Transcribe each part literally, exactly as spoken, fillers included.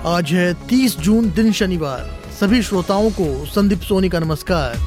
आज है तीस जून, दिन शनिवार। सभी श्रोताओं को संदीप सोनी का नमस्कार।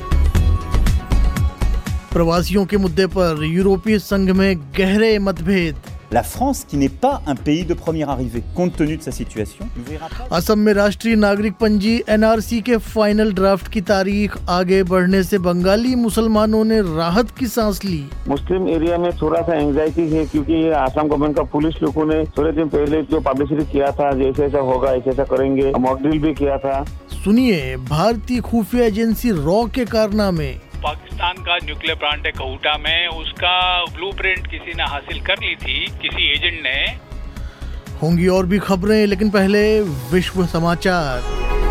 प्रवासियों के मुद्दे पर यूरोपीय संघ में गहरे मतभेद। La France, qui n'est pas un pays de première arrivée, compte tenu de sa situation, Assam में राष्ट्रीय नागरिक पंजी एन आर सी के फाइनल ड्राफ्ट की तारीख आगे बढ़ने से बंगाली मुसलमानों ने राहत की सांस ली। मुस्लिम एरिया में थोड़ा सा एंजाइटी है क्योंकि ये आसाम गवर्नमेंट का पुलिस लोगों ने थोड़े दिन पहले जो पब्लिसिटी किया था, जैसे ऐसा होगा ऐसा ऐसा करेंगे, मॉक ड्रिल भी किया था। सुनिए भारतीय खुफिया एजेंसी रॉ के कारनामे। पाकिस्तान का न्यूक्लियर प्लांट है कहूटा में, उसका ब्लूप्रिंट किसी ने हासिल कर ली थी, किसी एजेंट ने। होंगी और भी खबरें, लेकिन पहले विश्व समाचार।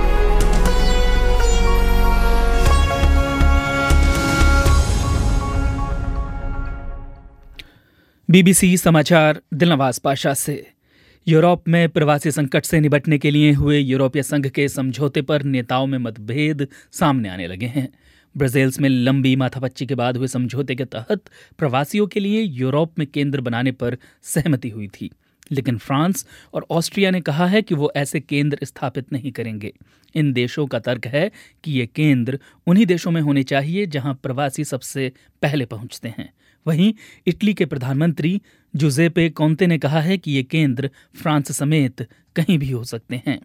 बीबीसी समाचार दिलनवाज पाशा से। यूरोप में प्रवासी संकट से निपटने के लिए हुए यूरोपीय संघ के समझौते पर नेताओं में मतभेद सामने आने लगे हैं। ब्रसेल्स में लंबी माथापच्ची के बाद हुए समझौते के तहत प्रवासियों के लिए यूरोप में केंद्र बनाने पर सहमति हुई थी, लेकिन फ्रांस और ऑस्ट्रिया ने कहा है कि वो ऐसे केंद्र स्थापित नहीं करेंगे। इन देशों का तर्क है कि ये केंद्र उन्हीं देशों में होने चाहिए जहां प्रवासी सबसे पहले पहुंचते हैं। वहीं इटली के प्रधानमंत्री जुजेपे कोंते ने कहा है कि ये केंद्र फ्रांस समेत कहीं भी हो सकते हैं।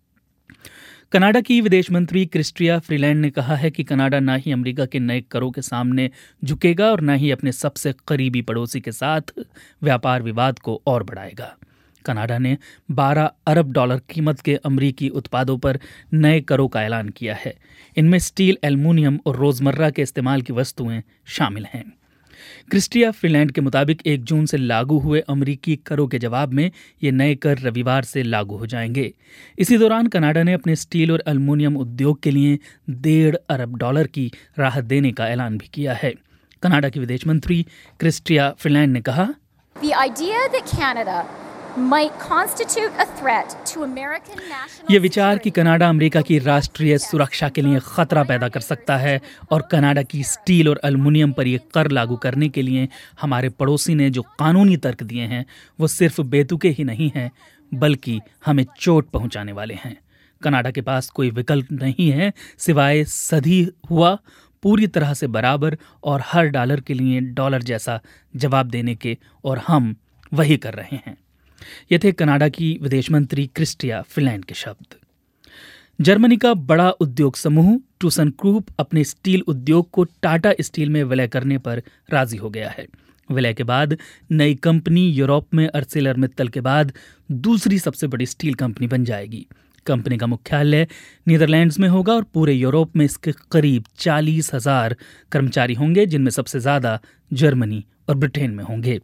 कनाडा की विदेश मंत्री क्रिस्टिया फ्रीलैंड ने कहा है कि कनाडा ना ही अमेरिका के नए करों के सामने झुकेगा और ना ही अपने सबसे करीबी पड़ोसी के साथ व्यापार विवाद को और बढ़ाएगा। कनाडा ने बारह अरब डॉलर कीमत के अमेरिकी उत्पादों पर नए करों का ऐलान किया है। इनमें स्टील, एल्युमिनियम और रोजमर्रा के इस्तेमाल की वस्तुएं शामिल हैं। क्रिस्टिया फ्रीलैंड के मुताबिक एक जून से लागू हुए अमेरिकी करों के जवाब में ये नए कर रविवार से लागू हो जाएंगे। इसी दौरान कनाडा ने अपने स्टील और एल्युमिनियम उद्योग के लिए डेढ़ अरब डॉलर की राहत देने का ऐलान भी किया है। कनाडा की विदेश मंत्री क्रिस्टिया फ्रीलैंड ने कहा, The idea that Canada might constitute a threat to American national ये विचार कि कनाडा अमेरिका की राष्ट्रीय सुरक्षा के लिए खतरा पैदा कर सकता है और कनाडा की स्टील और एल्युमिनियम पर यह कर लागू करने के लिए हमारे पड़ोसी ने जो कानूनी तर्क दिए हैं वो सिर्फ बेतुके ही नहीं हैं, बल्कि हमें चोट पहुंचाने वाले हैं। कनाडा के पास कोई विकल्प नहीं है सिवाय सधी हुआ, पूरी तरह से बराबर और हर डॉलर के लिए डॉलर जैसा जवाब देने के, और हम वही कर रहे हैं। ये थे कनाडा की विदेश मंत्री क्रिस्टिया फ्रीलैंड के शब्द। जर्मनी का बड़ा उद्योग समूह टूसन ग्रुप अपने स्टील उद्योग को टाटा स्टील में विलय करने पर राजी हो गया है। विलय के बाद नई कंपनी यूरोप में आर्सेलर मित्तल के बाद दूसरी सबसे बड़ी स्टील कंपनी बन जाएगी। कंपनी का मुख्यालय नीदरलैंड्स में होगा और पूरे यूरोप में इसके करीब चालीस हजार कर्मचारी होंगे, जिनमें सबसे ज्यादा जर्मनी और ब्रिटेन में होंगे।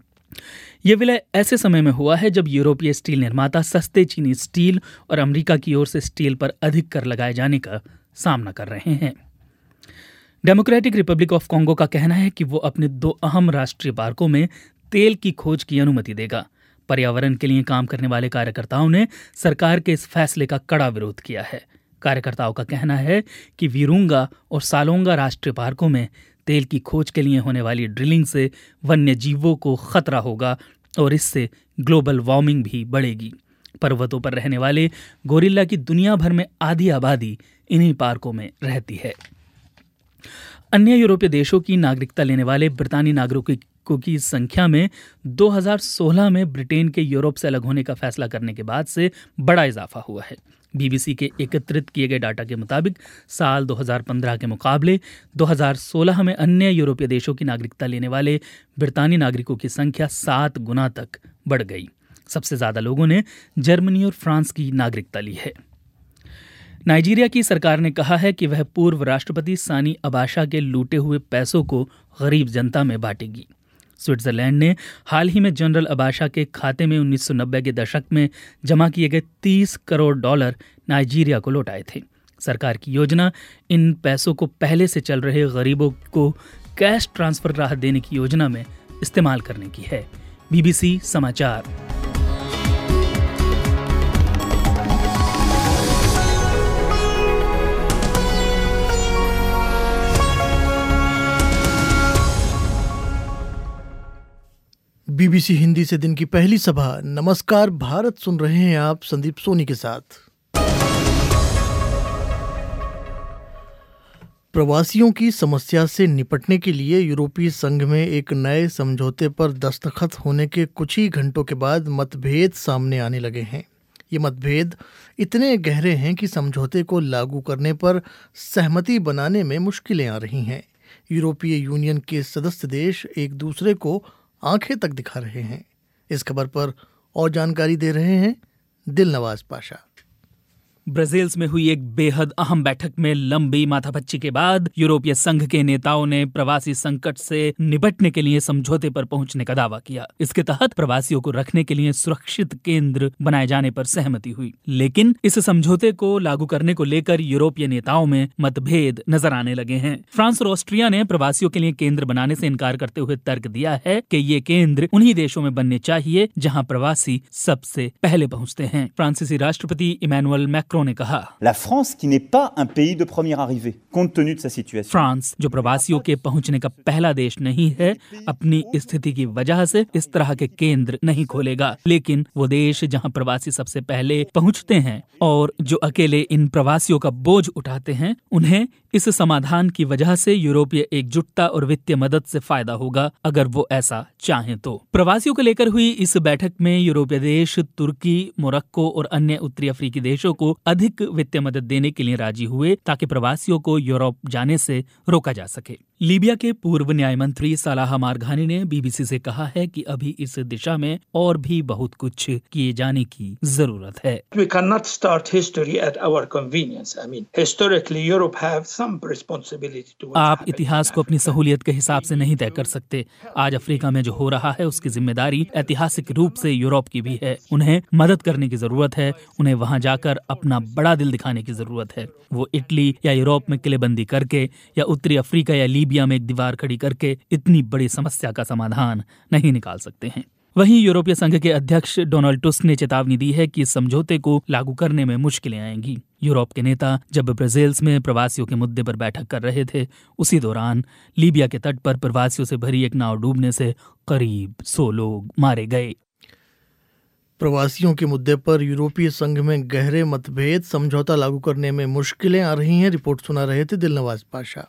यह विलय ऐसे समय में हुआ है जब यूरोपीय स्टील निर्माता सस्ते चीनी स्टील और अमेरिका की ओर से स्टील पर अधिक कर लगाए जाने का सामना कर रहे हैं। डेमोक्रेटिक रिपब्लिक ऑफ कॉन्गो का कहना है कि वो अपने दो अहम राष्ट्रीय पार्कों में तेल की खोज की अनुमति देगा। पर्यावरण के लिए काम करने वाले कार्यकर्ताओं ने सरकार के इस फैसले का कड़ा विरोध किया है। कार्यकर्ताओं का कहना है कि वीरुंगा और सालोंगा राष्ट्रीय पार्कों में तेल की खोज के लिए होने वाली ड्रिलिंग से वन्य जीवों को खतरा होगा और इससे ग्लोबल वार्मिंग भी बढ़ेगी। पर्वतों पर रहने वाले गोरिल्ला की दुनिया भर में आधी आबादी इन्हीं पार्कों में रहती है। अन्य यूरोपीय देशों की नागरिकता लेने वाले ब्रितानी नागरिकों की संख्या में दो हज़ार सोलह में ब्रिटेन के यूरोप से अलग होने का फैसला करने के बाद से बड़ा इजाफा हुआ है। बीबीसी के एकत्रित किए गए डाटा के मुताबिक साल दो हज़ार पंद्रह के मुकाबले दो हज़ार सोलह में अन्य यूरोपीय देशों की नागरिकता लेने वाले ब्रितानी नागरिकों की संख्या सात गुना तक बढ़ गई। सबसे ज्यादा लोगों ने जर्मनी और फ्रांस की नागरिकता ली है। नाइजीरिया की सरकार ने कहा है कि वह पूर्व राष्ट्रपति सानी अबाशा के लूटे हुए पैसों को गरीब जनता में बांटेगी। स्विट्जरलैंड ने हाल ही में जनरल अबाशा के खाते में उन्नीस सौ नब्बे के दशक में जमा किए गए तीस करोड़ डॉलर नाइजीरिया को लौटाए थे। सरकार की योजना इन पैसों को पहले से चल रहे गरीबों को कैश ट्रांसफर राहत देने की योजना में इस्तेमाल करने की है। बीबीसी समाचार। बीबीसी हिंदी से दिन की पहली सभा नमस्कार भारत सुन रहे हैं आप संदीप सोनी के साथ। प्रवासियों की समस्या से निपटने के लिए यूरोपीय संघ में एक नए समझौते पर दस्तखत होने के कुछ ही घंटों के बाद मतभेद सामने आने लगे हैं। ये मतभेद इतने गहरे हैं कि समझौते को लागू करने पर सहमति बनाने में मुश्किलें आ रही हैं। यूरोपीय यूनियन के सदस्य देश एक दूसरे को आंखें तक दिखा रहे हैं। इस खबर पर और जानकारी दे रहे हैं दिल नवाज पाशा। ब्राजील में हुई एक बेहद अहम बैठक में लंबी माथापच्ची के बाद यूरोपीय संघ के नेताओं ने प्रवासी संकट से निपटने के लिए समझौते पर पहुंचने का दावा किया। इसके तहत प्रवासियों को रखने के लिए सुरक्षित केंद्र बनाए जाने पर सहमति हुई, लेकिन इस समझौते को लागू करने को लेकर यूरोपीय नेताओं में मतभेद नजर आने लगे हैं। फ्रांस और ऑस्ट्रिया ने प्रवासियों के लिए केंद्र बनाने से इनकार करते हुए तर्क दिया है कि ये केंद्र उन्हीं देशों में बनने चाहिए जहां प्रवासी सबसे पहले पहुंचते हैं। फ्रांसीसी राष्ट्रपति इमैनुअल मैक्रोन ने कहा, La France qui n'est pas un pays de première arrivée, compte tenu de sa situation. France जो प्रवासियों के पहुंचने का पहला देश नहीं है, अपनी स्थिति की वजह से इस तरह के केंद्र नहीं खोलेगा, लेकिन वो देश जहां प्रवासी सबसे पहले पहुंचते हैं और जो अकेले इन प्रवासियों का बोझ उठाते हैं, उन्हें इस समाधान की वजह से यूरोपीय एकजुटता और वित्तीय मदद से फायदा होगा अगर वो ऐसा चाहें तो। प्रवासियों को लेकर हुई इस बैठक में यूरोपीय देश तुर्की, मोरक्को और अन्य उत्तरी अफ्रीकी देशों को अधिक वित्तीय मदद देने के लिए राजी हुए ताकि प्रवासियों को यूरोप जाने से रोका जा सके। लीबिया के पूर्व न्याय मंत्री सलाह मारघानी ने बीबीसी से कहा है कि अभी इस दिशा में और भी बहुत कुछ किए जाने की जरूरत है। We cannot start history at our convenience. I mean, historically Europe have some responsibility to. आप इतिहास को अपनी सहूलियत के हिसाब से नहीं तय कर सकते। आज अफ्रीका में जो हो रहा है उसकी जिम्मेदारी ऐतिहासिक रूप से यूरोप की भी है। उन्हें मदद करने की जरूरत है। उन्हें वहां जाकर अपना बड़ा दिल दिखाने की जरूरत है। वो इटली या यूरोप में किलेबंदी करके या उत्तरी अफ्रीका या लीबिया में एक दीवार खड़ी करके इतनी बड़ी समस्या का समाधान नहीं निकाल सकते हैं। वहीं यूरोपीय संघ के अध्यक्ष डोनाल्ड टस्क ने चेतावनी दी है कि समझौते को लागू करने में मुश्किलें आएंगी। यूरोप के नेता जब ब्राजील में प्रवासियों के मुद्दे पर बैठक कर रहे थे, उसी दौरान लीबिया के तट पर प्रवासियों से भरी एक नाव डूबने से करीब सौ लोग मारे गए। प्रवासियों के मुद्दे पर यूरोपीय संघ में गहरे मतभेद, समझौता लागू करने में मुश्किलें आ रही हैं। रिपोर्ट सुना रहे थे दिल नवाज पाशा।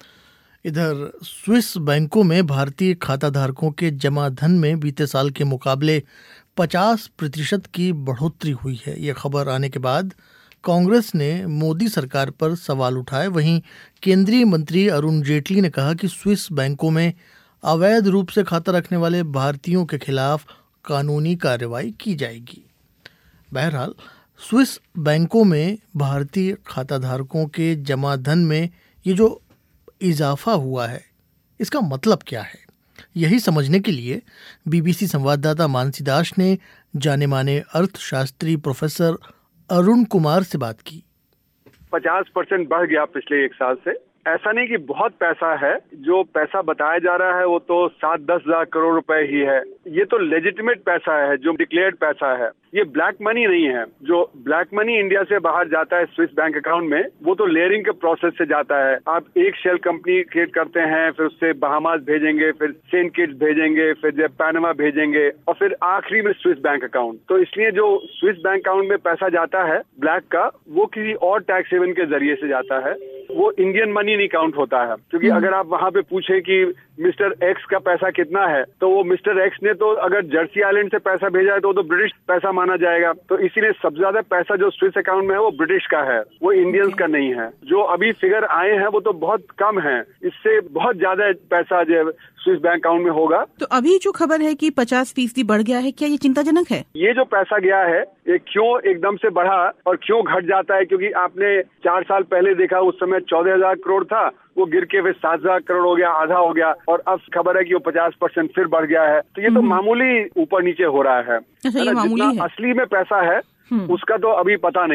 इधर स्विस बैंकों में भारतीय खाता धारकों के जमा धन में बीते साल के मुकाबले पचास प्रतिशत की बढ़ोतरी हुई है। ये खबर आने के बाद कांग्रेस ने मोदी सरकार पर सवाल उठाए। वहीं केंद्रीय मंत्री अरुण जेटली ने कहा कि स्विस बैंकों में अवैध रूप से खाता रखने वाले भारतीयों के खिलाफ कानूनी कार्रवाई की जाएगी। बहरहाल स्विस बैंकों में भारतीय खाता धारकों के जमा धन में ये जो इजाफा हुआ है, इसका मतलब क्या है? यही समझने के लिए बीबीसी संवाददाता मानसी दास ने जाने माने अर्थशास्त्री प्रोफेसर अरुण कुमार से बात की। पचास परसेंट बढ़ गया पिछले एक साल से। ऐसा नहीं कि बहुत पैसा है, जो पैसा बताया जा रहा है वो तो सात दस हजार करोड़ रुपए ही है। ये तो लेजिटिमेट पैसा है, जो डिक्लेयर्ड पैसा है। ये ब्लैक मनी नहीं है। जो ब्लैक मनी इंडिया से बाहर जाता है स्विस बैंक अकाउंट में, वो तो लेयरिंग के प्रोसेस से जाता है। आप एक शेल कंपनी क्रिएट करते हैं, फिर उससे बहामास भेजेंगे, फिर सेंट किट्स भेजेंगे, फिर पैनामा भेजेंगे और फिर आखिरी में स्विस बैंक अकाउंट। तो इसलिए जो स्विस बैंक अकाउंट में पैसा जाता है ब्लैक का, वो किसी और टैक्स हेवन के जरिए से जाता है। वो इंडियन मनी नहीं काउंट होता है, क्योंकि अगर आप वहां पे पूछे कि मिस्टर एक्स का पैसा कितना है, तो वो मिस्टर एक्स ने तो अगर जर्सी आइलैंड से पैसा भेजा है तो वो तो ब्रिटिश पैसा माना जाएगा। तो इसीलिए सबसे ज्यादा पैसा जो स्विस अकाउंट में है वो ब्रिटिश का है, वो इंडियंस का नहीं है। जो अभी फिगर आए हैं वो तो बहुत कम है, इससे बहुत ज्यादा पैसा जो स्विस बैंक अकाउंट में होगा। तो अभी जो खबर है कि पचास फीसदी बढ़ गया है, क्या ये चिंताजनक है? ये जो पैसा गया है ये क्यों एकदम से बढ़ा और क्यों घट जाता है? क्योंकि आपने चार साल पहले देखा, उस समय चौदह हजार करोड़ था, वो गिर के फिर सात हजार करोड़ हो गया, आधा हो गया, और अब खबर है कि वो पचास परसेंट फिर बढ़ गया है। तो ये तो मामूली ऊपर नीचे हो रहा है। अच्छा, ये मामूली है। असली में पैसा है उसका तो अभी पता नहीं है।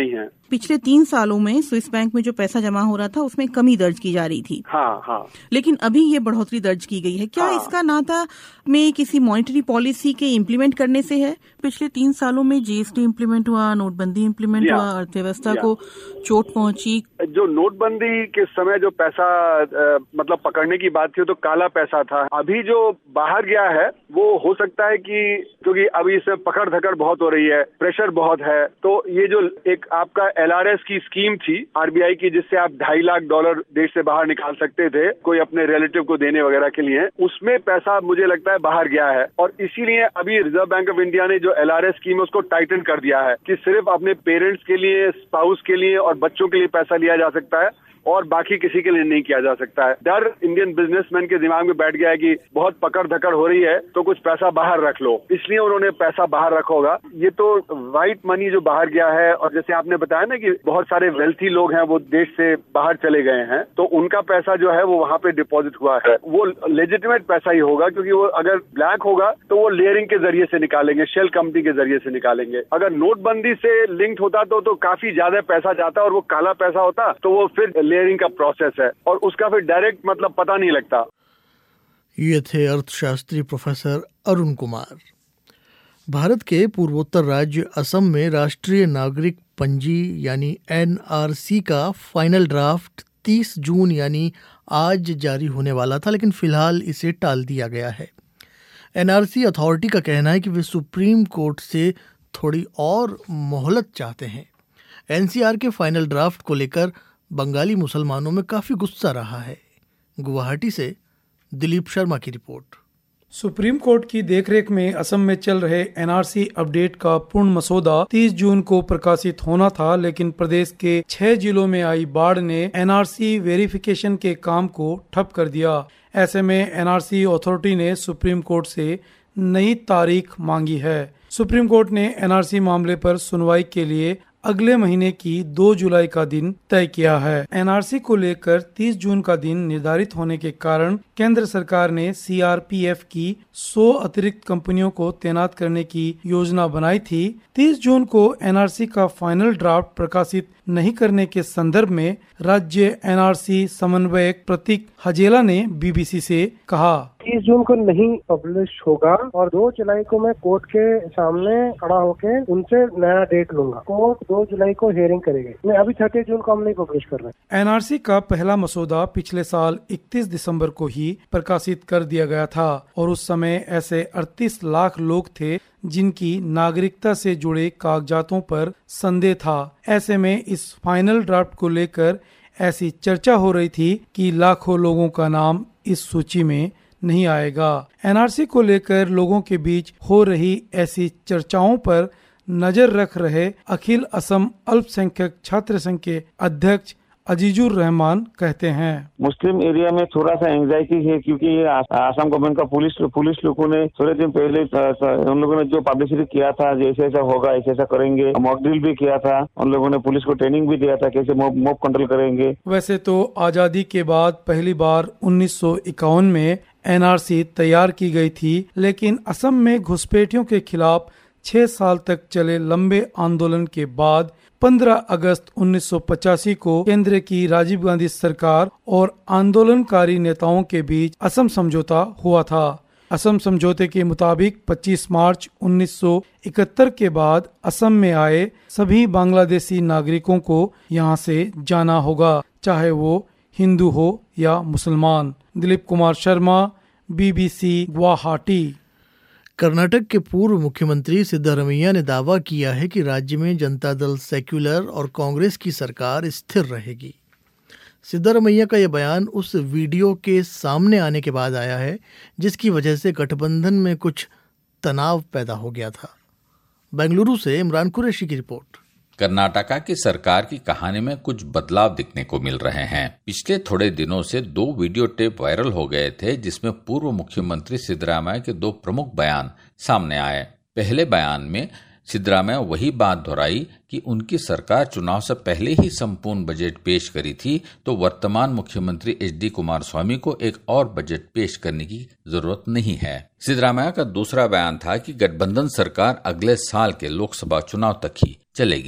पिछले तीन सालों में स्विस बैंक में जो पैसा जमा हो रहा था उसमें कमी दर्ज की जा रही थी। हाँ हाँ। लेकिन अभी ये बढ़ोतरी दर्ज की गई है। क्या हाँ। इसका नाता में किसी मॉनेटरी पॉलिसी के इम्प्लीमेंट करने से है? पिछले तीन सालों में जीएसटी इम्प्लीमेंट हुआ, नोटबंदी इम्प्लीमेंट हुआ, अर्थव्यवस्था को चोट पहुंची। जो नोटबंदी के समय जो पैसा आ, मतलब पकड़ने की बात थी तो काला पैसा था। अभी जो बाहर गया है वो हो सकता है कि क्योंकि अभी इसमें पकड़ धकड़ बहुत हो रही है, प्रेशर बहुत है, तो ये जो एक आपका एलआरएस की स्कीम थी आरबीआई की, जिससे आप ढाई लाख डॉलर देश से बाहर निकाल सकते थे कोई अपने रिलेटिव को देने वगैरह के लिए, उसमें पैसा मुझे लगता है बाहर गया है। और इसीलिए अभी रिजर्व बैंक ऑफ इंडिया ने जो एलआरएस स्कीम है उसको टाइटन कर दिया है कि सिर्फ अपने पेरेंट्स के लिए, स्पाउस के लिए और बच्चों के लिए पैसा लिया जा सकता है और बाकी किसी के लिए नहीं किया जा सकता है। डर इंडियन बिजनेसमैन के दिमाग में बैठ गया है कि बहुत पकड़ धकड़ हो रही है तो कुछ पैसा बाहर रख लो, इसलिए उन्होंने पैसा बाहर रखा होगा। ये तो व्हाइट मनी जो बाहर गया है, और जैसे आपने बताया ना कि बहुत सारे वेल्थी लोग हैं वो देश से बाहर चले गए हैं, तो उनका पैसा जो है वो वहाँ पे डिपॉजिट हुआ है, वो लेजिटिमेट पैसा ही होगा, क्योंकि वो अगर ब्लैक होगा तो वो लेयरिंग के जरिए से निकालेंगे, शेल कंपनी के जरिए से निकालेंगे। अगर नोटबंदी से लिंक्ड होता तो, तो काफी ज्यादा पैसा जाता और वो काला पैसा होता तो वो फिर लेयरिंग का प्रोसेस है और उसका फिर डायरेक्ट मतलब पता नहीं लगता। ये थे अर्थशास्त्री प्रोफेसर अरुण कुमार। भारत के पूर्वोत्तर राज्य असम में राष्ट्रीय नागरिक पंजी यानी एनआरसी का फाइनल ड्राफ्ट तीस जून यानी आज जारी होने वाला था, लेकिन फिलहाल इसे टाल दिया गया है। एनआरसी अथॉरिटी का कहना है कि वे सुप्रीम कोर्ट से थोड़ी और मोहलत चाहते हैं। एनसीआर के फाइनल ड्राफ्ट को लेकर बंगाली मुसलमानों में काफी गुस्सा रहा है। गुवाहाटी से दिलीप शर्मा की रिपोर्ट। सुप्रीम कोर्ट की देखरेख में असम में चल रहे एनआरसी अपडेट का पूर्ण मसौदा तीस जून को प्रकाशित होना था, लेकिन प्रदेश के छह जिलों में आई बाढ़ ने एनआरसी वेरिफिकेशन के काम को ठप कर दिया। ऐसे में एनआरसी अथॉरिटी ने सुप्रीम कोर्ट से नई तारीख मांगी है। सुप्रीम कोर्ट ने एनआरसी मामले पर सुनवाई के लिए अगले महीने की दो जुलाई का दिन तय किया है। एनआरसी को लेकर तीस जून का दिन निर्धारित होने के कारण केंद्र सरकार ने सीआरपीएफ की सौ अतिरिक्त कंपनियों को तैनात करने की योजना बनाई थी। तीस जून को एनआरसी का फाइनल ड्राफ्ट प्रकाशित नहीं करने के संदर्भ में राज्य एनआरसी समन्वयक प्रतीक हजेला ने बीबीसी से कहा, तीस जून को नहीं पब्लिश होगा और दो जुलाई को मैं कोर्ट के सामने खड़ा होके उनसे नया डेट लूंगा। कोर्ट दो जुलाई को हियरिंग करेगी। मैं अभी तीस जून को हम नहीं पब्लिश कर रहे। एनआरसी का पहला मसौदा पिछले साल इकतीस दिसंबर को ही प्रकाशित कर दिया गया था और उस समय ऐसे अड़तीस लाख लोग थे जिनकी नागरिकता से जुड़े कागजातों पर संदेह था। ऐसे में इस फाइनल ड्राफ्ट को लेकर ऐसी चर्चा हो रही थी कि लाखों लोगों का नाम इस सूची में नहीं आएगा। एनआरसी को लेकर लोगों के बीच हो रही ऐसी चर्चाओं पर नजर रख रहे अखिल असम अल्पसंख्यक छात्र संघ के अध्यक्ष अजीजुर रहमान कहते हैं, मुस्लिम एरिया में थोड़ा सा एंजाइटी है, क्योंकि आसाम गवर्नमेंट का पुलिस पुलिस लोगों ने थोड़े दिन पहले उन लोगों ने जो पब्लिसिटी किया था, जैसे ऐसा होगा ऐसे ऐसा करेंगे, मॉक ड्रिल भी किया था, उन लोगों ने पुलिस को ट्रेनिंग भी दिया था कैसे मॉब कंट्रोल करेंगे। वैसे तो आजादी के बाद पहली बार उन्नीस सौ इक्यावन में एनआरसी तैयार की गई थी, लेकिन असम में घुसपैठियों के खिलाफ छह साल तक चले लंबे आंदोलन के बाद पंद्रह अगस्त उन्नीस सौ पचासी को केंद्र की राजीव गांधी सरकार और आंदोलनकारी नेताओं के बीच असम समझौता हुआ था। असम समझौते के मुताबिक पच्चीस मार्च उन्नीस सौ इकहत्तर के बाद असम में आए सभी बांग्लादेशी नागरिकों को यहां से जाना होगा, चाहे वो हिंदू हो या मुसलमान। दिलीप कुमार शर्मा, बीबीसी गुवाहाटी। कर्नाटक के पूर्व मुख्यमंत्री सिद्धारमैया ने दावा किया है कि राज्य में जनता दल सेक्युलर और कांग्रेस की सरकार स्थिर रहेगी। सिद्धारमैया का यह बयान उस वीडियो के सामने आने के बाद आया है जिसकी वजह से गठबंधन में कुछ तनाव पैदा हो गया था। बेंगलुरु से इमरान कुरैशी की रिपोर्ट। कर्नाटका की सरकार की कहानी में कुछ बदलाव दिखने को मिल रहे हैं। पिछले थोड़े दिनों से दो वीडियो टेप वायरल हो गए थे जिसमें पूर्व मुख्यमंत्री सिद्धरामैया के दो प्रमुख बयान सामने आए। पहले बयान में सिद्धरामैया वही बात दोहराई कि उनकी सरकार चुनाव से पहले ही संपूर्ण बजट पेश करी थी, तो वर्तमान मुख्यमंत्री एच डी कुमारस्वामी को एक और बजट पेश करने की जरूरत नहीं है। सिद्धरामैया का दूसरा बयान था कि गठबंधन सरकार अगले साल के लोकसभा चुनाव तक ही चलेगी।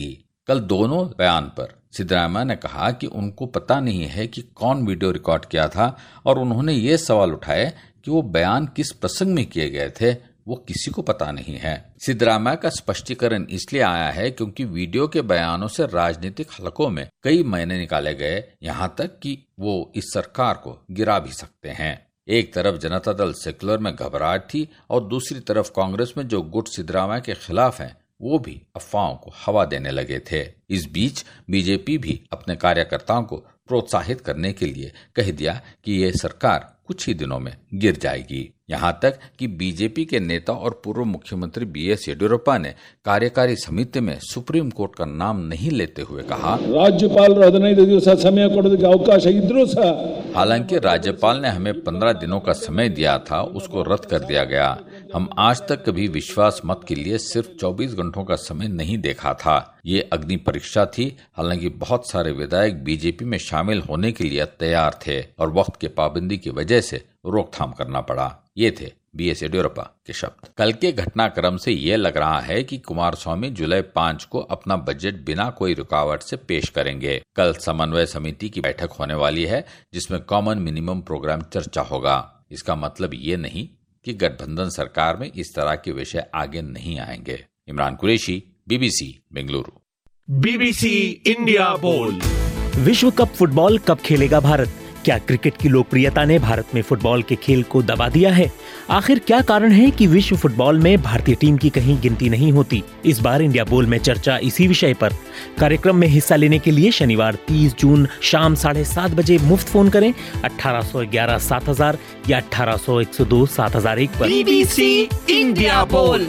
कल दोनों बयान पर सिद्धरामैया ने कहा कि उनको पता नहीं है कि कौन वीडियो रिकॉर्ड किया था और उन्होंने ये सवाल उठाए कि वो बयान किस प्रसंग में किए गए थे, वो किसी को पता नहीं है। सिद्धरामैया का स्पष्टीकरण इसलिए आया है क्योंकि वीडियो के बयानों से राजनीतिक हलकों में कई महीने निकाले गए, यहाँ तक कि वो इस सरकार को गिरा भी सकते हैं। एक तरफ जनता दल सेक्युलर में घबराहट थी और दूसरी तरफ कांग्रेस में जो गुट सिद्धरामैया के खिलाफ हैं, वो भी अफवाहों को हवा देने लगे थे। इस बीच बीजेपी भी अपने कार्यकर्ताओं को प्रोत्साहित करने के लिए कह दिया कि ये सरकार कुछ ही दिनों में गिर जाएगी। यहाँ तक कि बीजेपी के नेता और पूर्व मुख्यमंत्री बी एस येडियुरप्पा ने कार्यकारी समिति में सुप्रीम कोर्ट का नाम नहीं लेते हुए कहा, राज्यपाल हदिनೈದು ದಿವಸ समय ಕೊಡೋದಕ್ಕೆ ಅವಕಾಶ ಇದ್ರೂ ಸಹ हालांकि राज्यपाल ने हमें पंद्रह दिनों का समय दिया था, उसको रद्द कर दिया गया। हम आज तक कभी विश्वास मत के लिए सिर्फ चौबीस घंटों का समय नहीं देखा था। ये अग्नि परीक्षा थी। हालांकि बहुत सारे विधायक बीजेपी में शामिल होने के लिए तैयार थे और वक्त के पाबंदी की वजह से रोकथाम करना पड़ा। ये थे बी एस येडियुरप्पा के शब्द। कल के घटनाक्रम से ये लग रहा है कि कुमारस्वामी जुलाई पाँच को अपना बजट बिना कोई रुकावट से पेश करेंगे। कल समन्वय समिति की बैठक होने वाली है जिसमें कॉमन मिनिमम प्रोग्राम चर्चा होगा। इसका मतलब ये नहीं कि गठबंधन सरकार में इस तरह के विषय आगे नहीं आएंगे। Imran Qureshi, BBC Bengaluru. BBC India बोल। विश्व कप फुटबॉल कब खेलेगा भारत? क्या क्रिकेट की लोकप्रियता ने भारत में फुटबॉल के खेल को दबा दिया है? आखिर क्या कारण है कि विश्व फुटबॉल में भारतीय टीम की कहीं गिनती नहीं होती? इस बार इंडिया बोल में चर्चा इसी विषय पर। कार्यक्रम में हिस्सा लेने के लिए शनिवार तीस जून शाम साढ़े सात बजे मुफ्त फोन करें अठारह सौ ग्यारह सात हजार या अठारह सौ एक सौ दो सात हजार एक पर। बीबीसी इंडिया बोल।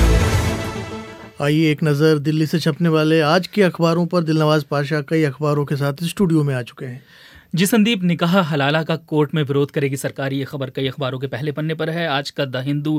आइए एक नजर दिल्ली से छपने वाले आज के अखबारों पर। दिलनवाज पाशा कई अखबारों के साथ स्टूडियो में आ चुके हैं। जी संदीप, निकाह हलाला का कोर्ट में विरोध करेगी सरकार, ये खबर कई अखबारों के पहले पन्ने पर है। आज का द हिंदू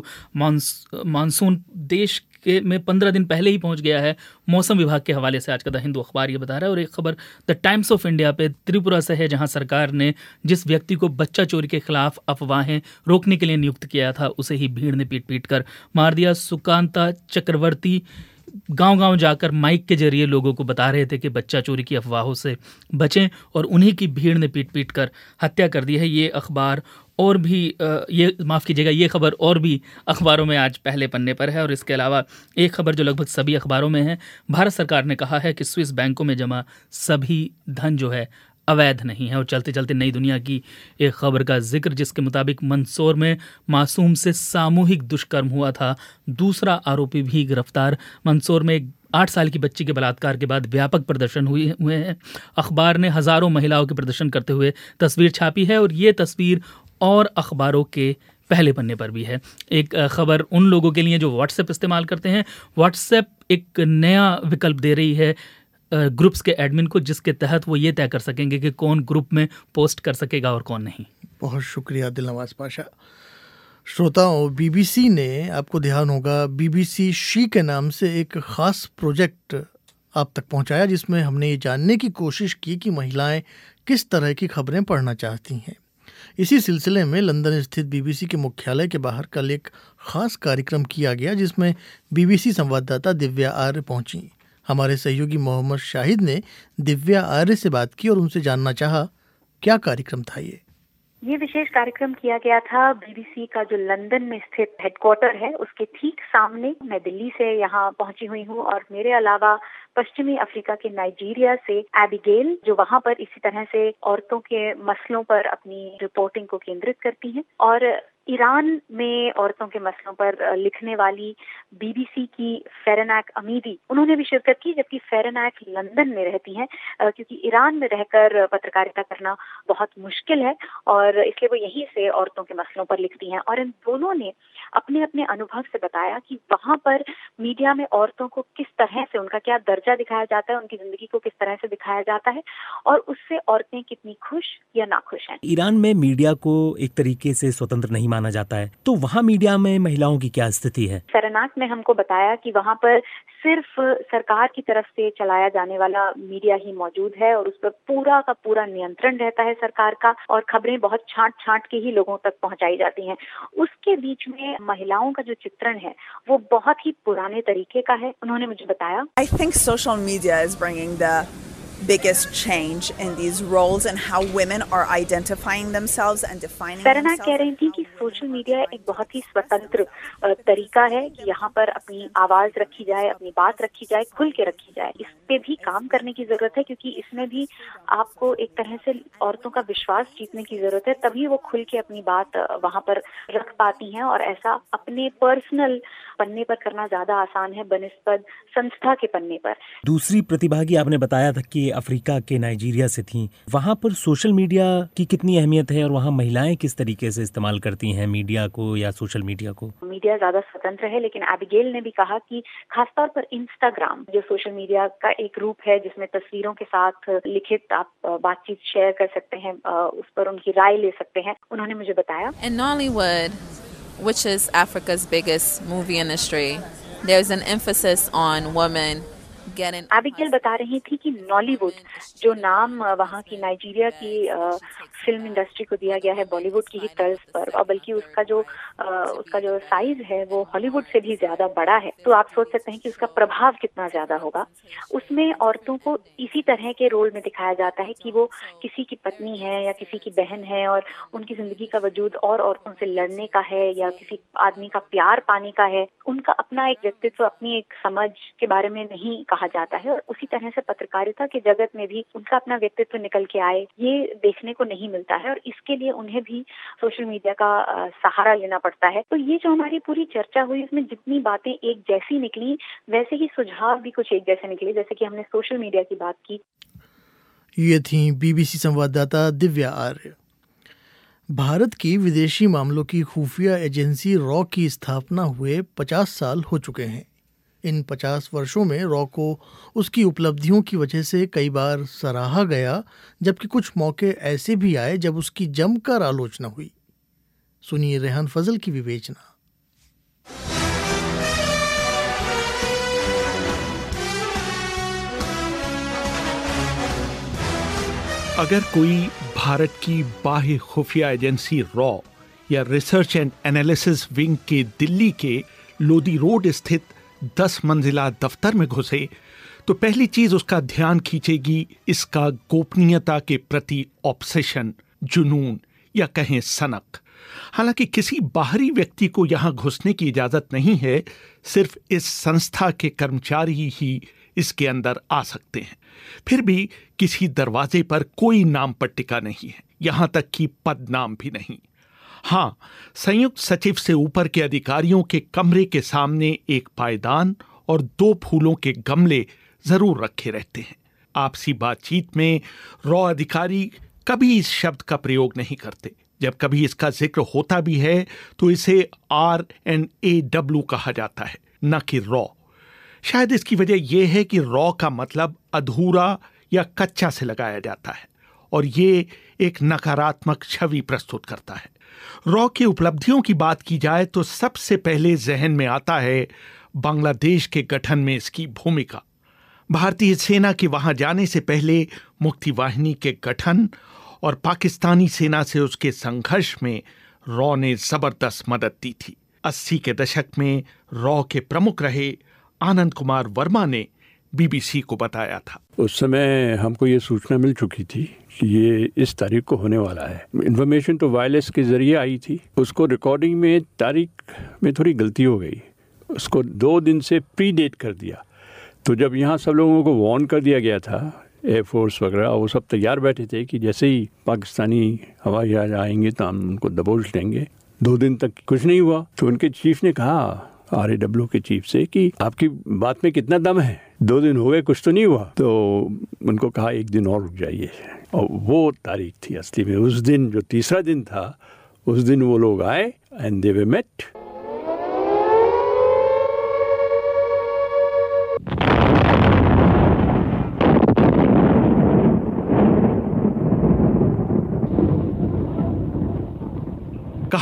मानसून देश के में पंद्रह दिन पहले ही पहुंच गया है। मौसम विभाग के हवाले से आज का द हिंदू अखबार ये बता रहा है। और एक खबर द टाइम्स ऑफ इंडिया पे त्रिपुरा से है, जहां सरकार ने जिस व्यक्ति को बच्चा चोरी के खिलाफ अफवाहें रोकने के लिए नियुक्त किया था उसे ही भीड़ ने पीट पीट कर मार दिया। सुकांता चक्रवर्ती गांव-गांव जाकर माइक के जरिए लोगों को बता रहे थे कि बच्चा चोरी की अफवाहों से बचें, और उन्हीं की भीड़ ने पीट पीट कर हत्या कर दी है। ये अखबार और भी ये माफ़ कीजिएगा ये खबर और भी अखबारों में आज पहले पन्ने पर है। और इसके अलावा एक खबर जो लगभग सभी अखबारों में है, भारत सरकार ने कहा है कि स्विस बैंकों में जमा सभी धन जो है अवैध नहीं है। और चलते चलते नई दुनिया की एक खबर का जिक्र, जिसके मुताबिक मंदसौर में मासूम से सामूहिक दुष्कर्म हुआ था, दूसरा आरोपी भी गिरफ्तार। मंदसौर में एक आठ साल की बच्ची के बलात्कार के बाद व्यापक प्रदर्शन हुए हुए हैं। अखबार ने हजारों महिलाओं के प्रदर्शन करते हुए तस्वीर छापी है और ये तस्वीर और अखबारों के पहले पन्ने पर भी है। एक खबर उन लोगों के लिए जो व्हाट्सएप इस्तेमाल करते हैं। व्हाट्सएप एक नया विकल्प दे रही है ग्रुप्स के एडमिन को, जिसके तहत वो ये तय कर सकेंगे कि कौन ग्रुप में पोस्ट कर सकेगा और कौन नहीं। बहुत शुक्रिया दिलनवाज पाशा। श्रोताओं, बीबीसी ने, आपको ध्यान होगा, बीबीसी शी के नाम से एक ख़ास प्रोजेक्ट आप तक पहुंचाया, जिसमें हमने ये जानने की कोशिश की कि महिलाएं किस तरह की खबरें पढ़ना चाहती हैं। इसी सिलसिले में लंदन स्थित बीबीसी के मुख्यालय के बाहर कल एक ख़ास कार्यक्रम किया गया, जिसमें बीबीसी संवाददाता दिव्या आर्य पहुंची। हमारे सहयोगी मोहम्मद शाहिद ने दिव्या आर्य से बात की और उनसे जानना चाहा क्या कार्यक्रम था ये। ये विशेष कार्यक्रम किया गया था बीबीसी का जो लंदन में स्थित हेडक्वार्टर है उसके ठीक सामने। मैं दिल्ली से यहाँ पहुंची हुई हूँ और मेरे अलावा पश्चिमी अफ्रीका के नाइजीरिया से एबिगेल, जो वहाँ पर इसी तरह से औरतों के मसलों पर अपनी रिपोर्टिंग को केंद्रित करती हैं, और ईरान में औरतों के मसलों पर लिखने वाली बीबीसी की फेरनाक अमीदी, उन्होंने भी शिरकत की, जबकि फेरनाक लंदन में रहती हैं, क्योंकि ईरान में रहकर पत्रकारिता करना बहुत मुश्किल है और इसलिए वो यहीं से औरतों के मसलों पर लिखती हैं। और इन दोनों ने अपने अपने अनुभव से बताया कि वहाँ पर मीडिया में औरतों को किस तरह से, उनका क्या दर्जा दिखाया जाता है, उनकी जिंदगी को किस तरह से दिखाया जाता है और उससे औरतें कितनी खुश या नाखुश हैं। ईरान में मीडिया को एक तरीके से स्वतंत्र नहीं माना जाता है, तो वहाँ मीडिया में महिलाओं की क्या स्थिति है? सरनाक ने हमको बताया कि वहाँ पर सिर्फ सरकार की तरफ से चलाया जाने वाला मीडिया ही मौजूद है और उस पर पूरा का पूरा नियंत्रण रहता है सरकार का, और खबरें बहुत छांट छांट के ही लोगों तक पहुंचाई जाती हैं। उसके बीच में महिलाओं का जो चित्रण है वो बहुत ही पुराने तरीके का है, उन्होंने मुझे बताया। I think social media is bringing the biggest change in these roles and how women are identifying themselves and defining themselves. Sarna कह रही थी कि सोशल मीडिया एक बहुत ही स्वतंत्र तरीका है कि यहाँ पर अपनी आवाज रखी जाए, अपनी बात रखी जाए, खुल के रखी जाए। इस पे भी काम करने की जरूरत है क्योंकि इसमें भी आपको एक तरह से औरतों का विश्वास जीतने की जरूरत है, तभी वो खुल के अपनी बात वहाँ पर रख पाती हैं, और ऐसा अपने पर्सनल पन्ने पर करना ज्यादा आसान है बनिस्बत संस्था के पन्ने पर। दूसरी प्रतिभागी आपने बताया था कि अफ्रीका के नाइजीरिया से थी। वहाँ पर सोशल मीडिया की कितनी अहमियत है और वहाँ महिलाएं किस तरीके से इस्तेमाल करती हैं मीडिया को या सोशल मीडिया को? मीडिया ज्यादा स्वतंत्र है, लेकिन एबिगेल ने भी कहा कि खासतौर पर इंस्टाग्राम जो सोशल मीडिया का एक रूप है जिसमें तस्वीरों के साथ लिखित आप बातचीत शेयर कर सकते हैं, उस पर उनकी राय ले सकते हैं। उन्होंने मुझे बताया, In Nollywood, which is Africa's biggest movie industry, there's an emphasis on women. Abigail बता रही थी कि नॉलीवुड जो नाम वहाँ की नाइजीरिया की फिल्म इंडस्ट्री को दिया गया है बॉलीवुड की ही तर्ज पर, और बल्कि उसका जो आ, उसका जो साइज है वो हॉलीवुड से भी ज्यादा बड़ा है, तो आप सोच सकते हैं कि उसका प्रभाव कितना ज्यादा होगा। उसमें औरतों को इसी तरह के रोल में दिखाया जाता है कि वो किसी की पत्नी है या किसी की बहन है और उनकी जिंदगी का वजूद और औरतों से लड़ने का है या किसी आदमी का प्यार पाने का है। उनका अपना एक व्यक्तित्व, अपनी एक समझ के बारे में नहीं कहा जाता है, और उसी तरह से पत्रकारिता के जगत में भी उनका अपना व्यक्तित्व निकल के आए ये देखने को नहीं मिलता है, और इसके लिए उन्हें भी सोशल मीडिया का सहारा लेना पड़ता है। तो ये जो हमारी पूरी चर्चा हुई उसमें जितनी बातें एक जैसी निकली वैसे ही सुझाव भी कुछ एक जैसे निकले, जैसे कि हमने सोशल मीडिया की बात की। ये थी बीबीसी संवाददाता दिव्या आर्य। भारत की विदेशी मामलों की खुफिया एजेंसी रॉ की स्थापना हुए पचास साल हो चुके हैं। इन पचास वर्षों में रॉ को उसकी उपलब्धियों की वजह से कई बार सराहा गया, जबकि कुछ मौके ऐसे भी आए जब उसकी जमकर आलोचना हुई। सुनिए रेहान फजल की विवेचना। अगर कोई भारत की बाह्य खुफिया एजेंसी रॉ या रिसर्च एंड एनालिसिस विंग के दिल्ली के लोधी रोड स्थित दस मंजिला दफ्तर में घुसे तो पहली चीज उसका ध्यान खींचेगी इसका गोपनीयता के प्रति ऑब्सेशन, जुनून या कहें सनक। हालांकि किसी बाहरी व्यक्ति को यहां घुसने की इजाजत नहीं है, सिर्फ इस संस्था के कर्मचारी ही इसके अंदर आ सकते हैं। फिर भी किसी दरवाजे पर कोई नाम पट्टिका नहीं है, यहां तक कि पद नाम भी नहीं। हाँ, संयुक्त सचिव से ऊपर के अधिकारियों के कमरे के सामने एक पायदान और दो फूलों के गमले जरूर रखे रहते हैं। आपसी बातचीत में रॉ अधिकारी कभी इस शब्द का प्रयोग नहीं करते। जब कभी इसका जिक्र होता भी है तो इसे आर एंड ए डब्ल्यू कहा जाता है, न कि रॉ। शायद इसकी वजह यह है कि रॉ का मतलब अधूरा या कच्चा से लगाया जाता है और ये एक नकारात्मक छवि प्रस्तुत करता है। रॉ की उपलब्धियों की बात की जाए तो सबसे पहले जहन में आता है बांग्लादेश के गठन में इसकी भूमिका। भारतीय सेना के वहां जाने से पहले मुक्ति वाहिनी के गठन और पाकिस्तानी सेना से उसके संघर्ष में रॉ ने जबरदस्त मदद दी थी। अस्सी के दशक में रॉ के प्रमुख रहे आनंद कुमार वर्मा ने बीबीसी को बताया था। उस समय हमको ये सूचना मिल चुकी थी कि ये इस तारीख को होने वाला है। इन्फॉर्मेशन तो वायरलेस के जरिए आई थी, उसको रिकॉर्डिंग में तारीख में थोड़ी गलती हो गई, उसको दो दिन से प्री डेट कर दिया। तो जब यहाँ सब लोगों को वार्न कर दिया गया था, एयरफोर्स वगैरह वो सब तैयार बैठे थे कि जैसे ही पाकिस्तानी हवाई जहाज आएंगे तो हम उनको दबोच लेंगे। दो दिन तक कुछ नहीं हुआ तो उनके चीफ ने कहा आर ए डब्ल्यू के चीफ से कि आपकी बात में कितना दम है, दो दिन हो गए कुछ तो नहीं हुआ। तो उनको कहा एक दिन और रुक जाइए, और वो तारीख थी असली में उस दिन जो तीसरा दिन था, उस दिन वो लोग आए एंड दे वर मेट। कहा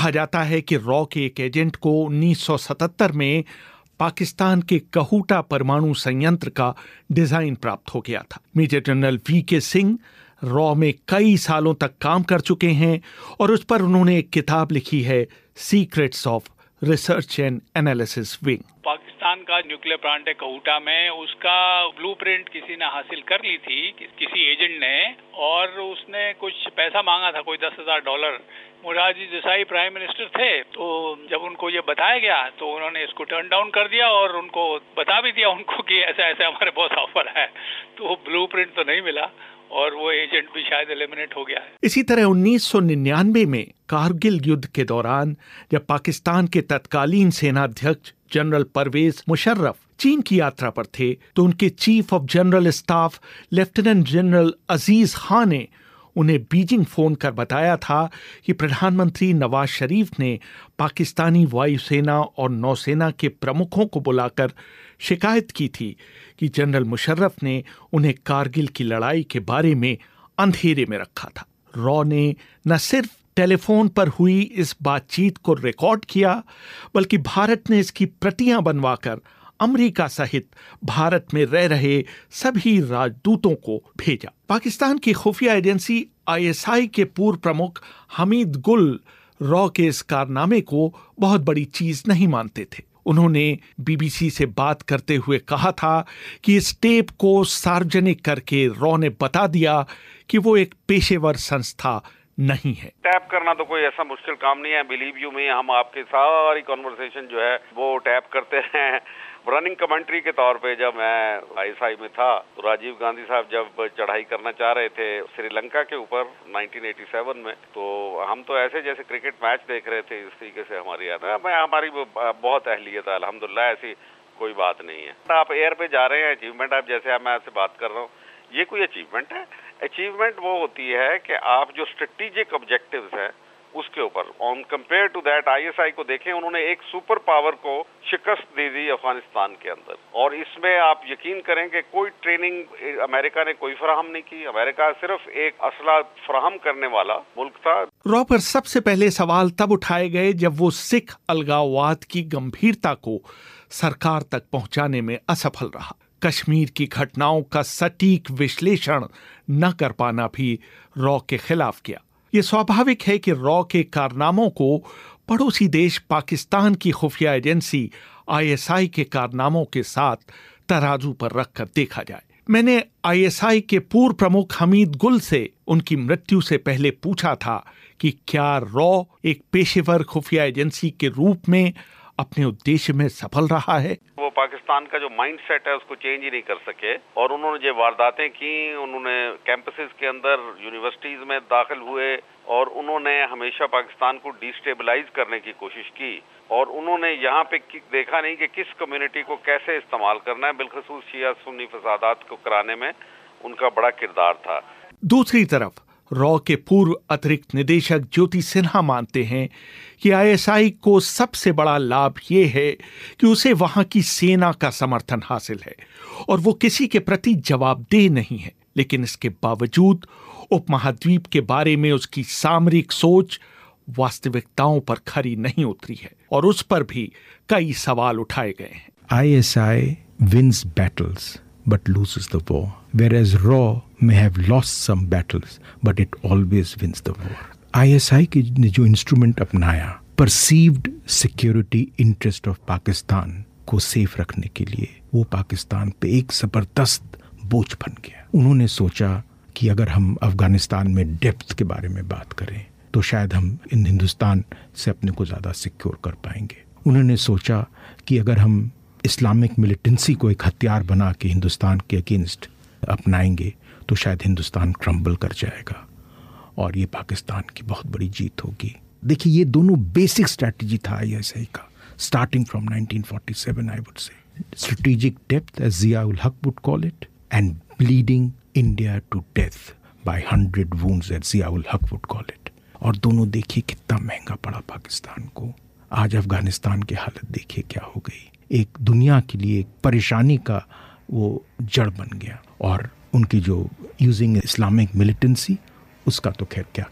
कहा जाता है कि रॉ के एक एजेंट को उन्नीस सौ सतहत्तर में पाकिस्तान के कहूटा परमाणु संयंत्र का डिजाइन प्राप्त हो गया था। मेजर जनरल वी के सिंह रॉ में कई सालों तक काम कर चुके हैं और उस पर उन्होंने एक किताब लिखी है, secrets of research and analysis wing. Pakistan का न्यूक्लियर प्लांट है कहूटा में, उसका ब्लूप्रिंट किसी ने हासिल कर ली थी, कि, किसी एजेंट ने, और उसने कुछ पैसा मांगा था, कोई दस हजार dollar. Morarji Desai prime minister थे, तो जब उनको ये बताया गया तो उन्होंने इसको टर्न डाउन कर दिया और उनको बता भी दिया उनको कि ऐसा ऐसा हमारे पास ऑफर है। तो ब्लूप्रिंट तो नहीं मिला और वो एजेंट भी शायद एलिमिनेट हो गया है। इसी तरह उन्नीस सौ निन्यानवे में कारगिल युद्ध के दौरान जब पाकिस्तान के तत्कालीन सेनाध्यक्ष जनरल परवेज मुशर्रफ चीन की यात्रा पर थे, तो उनके chief of general staff lieutenant general Aziz Khan ने उन्हें बीजिंग फोन कर बताया था कि प्रधानमंत्री नवाज शरीफ ने पाकिस्तानी वायुसेना और नौसेना के प्रमुखों को बुलाकर शिकायत की थी कि जनरल मुशर्रफ ने उन्हें कारगिल की लड़ाई के बारे में अंधेरे में रखा था। रॉ ने न सिर्फ टेलीफोन पर हुई इस बातचीत को रिकॉर्ड किया, बल्कि भारत ने इसकी प्रतियां बनवाकर अमेरिका सहित भारत में रह रहे सभी राजदूतों को भेजा। पाकिस्तान की खुफिया एजेंसी आई एस आई के पूर्व प्रमुख हमीद गुल रॉ के इस कारनामे को बहुत बड़ी चीज नहीं मानते थे। उन्होंने बी बी सी से बात करते हुए कहा था कि इस टेप को सार्वजनिक करके रॉ ने बता दिया कि वो एक पेशेवर संस्था नहीं है। टैप करना तो कोई ऐसा मुश्किल काम नहीं है। बिलीव यू मी, हम आपकी सारी कॉन्वर्सेशन जो है वो टैप करते हैं। रनिंग कमेंट्री के तौर पे जब मैं आई एस आई में था तो राजीव गांधी साहब जब चढ़ाई करना चाह रहे थे श्रीलंका के ऊपर नाइनटीन एटी सेवन में, तो हम तो ऐसे जैसे क्रिकेट मैच देख रहे थे, इस तरीके से हमारी याद है। हमारी बहुत अहलियत है अल्हम्दुलिल्लाह, ऐसी कोई बात नहीं है। आप एयर पे जा रहे हैं, अचीवमेंट, आप जैसे मैं आपसे बात कर रहा हूँ, ये कोई अचीवमेंट है? अचीवमेंट वो होती है कि आप जो स्ट्रेटेजिक ऑब्जेक्टिव्स हैं उसके ऊपर, on compare to that I S I को देखें, उन्होंने एक सुपर पावर को शिकस्त दे दी अफगानिस्तान के अंदर, और इसमें आप यकीन करें कि कोई ट्रेनिंग अमेरिका ने कोई फराहम नहीं की। अमेरिका सिर्फ एक असला फराहम करने वाला मुल्क था। रॉ पर सबसे पहले सवाल तब उठाए गए जब वो सिख अलगाववाद की गंभीरता को सरकार तक पहुंचाने में असफल रहा। कश्मीर की घटनाओं का सटीक विश्लेषण न कर पाना भी रॉ के खिलाफ किया। ये स्वाभाविक है कि रॉ के कारनामों को पड़ोसी देश पाकिस्तान की खुफिया एजेंसी आई एस आई के कारनामों के साथ तराजू पर रखकर देखा जाए। मैंने आई एस आई के पूर्व प्रमुख हमीद गुल से उनकी मृत्यु से पहले पूछा था कि क्या रॉ एक पेशेवर खुफिया एजेंसी के रूप में अपने उद्देश्य में सफल रहा है। वो पाकिस्तान का जो माइंडसेट है उसको चेंज ही नहीं कर सके, और उन्होंने जो वारदातें की, उन्होंने कैंपसेस के अंदर यूनिवर्सिटीज में दाखिल हुए और उन्होंने हमेशा पाकिस्तान को डिस्टेबलाइज करने की कोशिश की, और उन्होंने यहाँ पे देखा नहीं कि किस कम्युनिटी को कैसे इस्तेमाल करना है। बिलखसूस शिया सुन्नी फसादात को कराने में उनका बड़ा किरदार था। दूसरी तरफ रॉ के पूर्व अतिरिक्त निदेशक ज्योति सिन्हा मानते हैं कि आई एस आई को सबसे बड़ा लाभ ये है कि उसे वहां की सेना का समर्थन हासिल है और वो किसी के प्रति जवाबदेह नहीं है, लेकिन इसके बावजूद उपमहाद्वीप के बारे में उसकी सामरिक सोच वास्तविकताओं पर खरी नहीं उतरी है और उस पर भी कई सवाल उठाए गए हैं। I S I wins battles but loses the war, whereas RAW may have lost some battles but it always wins the war. I S I की ने जो इंस्ट्रूमेंट अपनाया perceived security interest of Pakistan को सेफ रखने के लिए, वो पाकिस्तान पे एक जबरदस्त बोझ बन गया। उन्होंने सोचा कि अगर हम अफगानिस्तान में डेप्थ के बारे में बात करें तो शायद हम इन हिंदुस्तान से अपने को ज़्यादा सिक्योर कर पाएंगे। उन्होंने सोचा कि अगर हम इस्लामिक मिलिटेंसी को एक हथियार बना के हिंदुस्तान के अगेंस्ट अपनाएंगे तो शायद हिंदुस्तान क्रम्बल कर जाएगा और ये पाकिस्तान की बहुत बड़ी जीत होगी। देखिए, ये दोनों बेसिक स्ट्रैटेजी था आई एस आई का, starting from nineteen forty seven, I would say strategic depth as Zia ul Haq would call it, and bleeding India to death by hundred wounds as Zia ul Haq would call it. और दोनों देखिए कितना महंगा पड़ा पाकिस्तान को। आज अफगानिस्तान की हालत देखिए क्या हो गई, एक दुनिया के लिए एक परेशानी का वो जड़ बन गया। और उनकी जो यूजिंग इस्लामिक मिलिटेंसी, उसका तो खैर क्या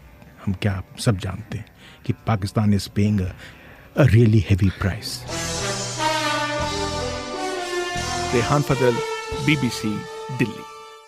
हम क्या सब जानते हैं कि Pakistan is paying a really heavy price. Rehan Fazal, BBC Delhi.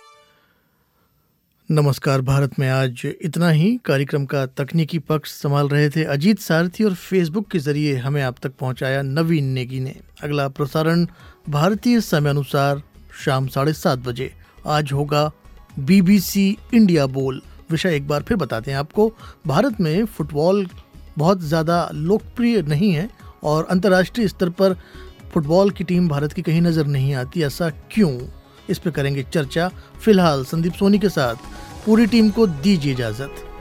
नमस्कार। भारत में आज इतना ही। कार्यक्रम का तकनीकी पक्ष संभाल रहे थे अजीत सारथी और फेसबुक के जरिए हमें आप तक पहुंचाया नवीन नेगी ने। अगला प्रसारण भारतीय समय अनुसार शाम साढ़े सात बजे आज होगा बीबीसी इंडिया बोल। विषय एक बार फिर बताते हैं आपको। भारत में फुटबॉल बहुत ज़्यादा लोकप्रिय नहीं है और अंतर्राष्ट्रीय स्तर पर फुटबॉल की टीम भारत की कहीं नज़र नहीं आती। ऐसा क्यों? इस पर करेंगे चर्चा। फिलहाल संदीप सोनी के साथ पूरी टीम को दीजिए इजाज़त।